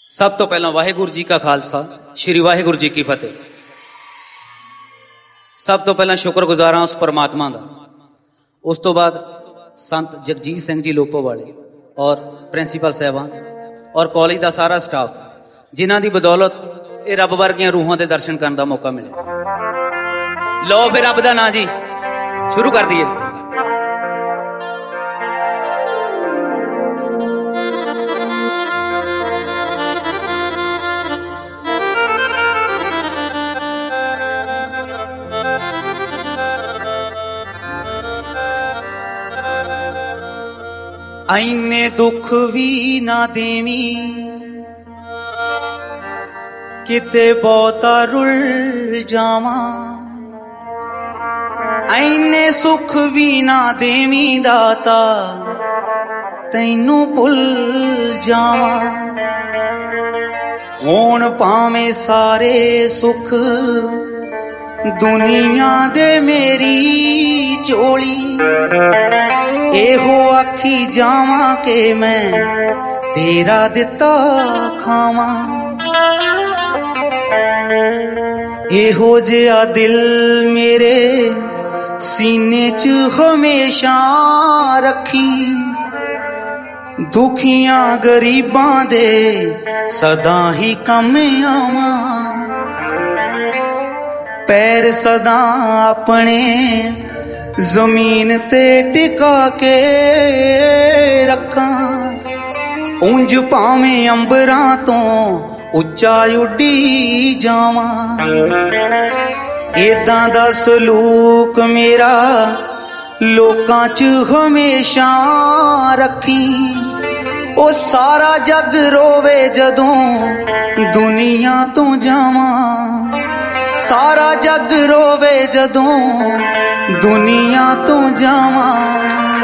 सब तो पहला वाहेगुरु जी का खालसा श्री वाहेगुरु जी की फतेह। सब तो पहला शुक्रगुजार हाँ उस परमात्मा का। उस तो बाद संत जगजीत सिंह जी लोपो वाले और प्रिंसीपल साहबान और कॉलेज का सारा स्टाफ जिन्हों की बदौलत ये रब वर्गियां रूहां के दर्शन करने का मौका मिले। लो फिर रब का नाम जी शुरू कर दिए। ऐने दुख भी ना देवी किते बहुता रुल जावा। ऐने सुख भी ना देवी दाता तैनू भुल जावा। होण भावें सारे सुख दुनिया दे मेरी चोली एहो आखी जावा के मैं तेरा दिता खावा। एहो जिया दिल मेरे सीने च हमेशा रखी। दुखियां गरीबां दे सदा ही कम आवा। पैर सदा अपने जमीन ते टिका के रखा। उंज भावें अंबरां तो उच्चा उड्डी जावा। एदां दा सलूक मेरा लोकां च हमेशा रखी। ओ सारा जग रोवे जदों दुनिया तो जावा। सारा जग रोवे जदों दुनिया तो जावा।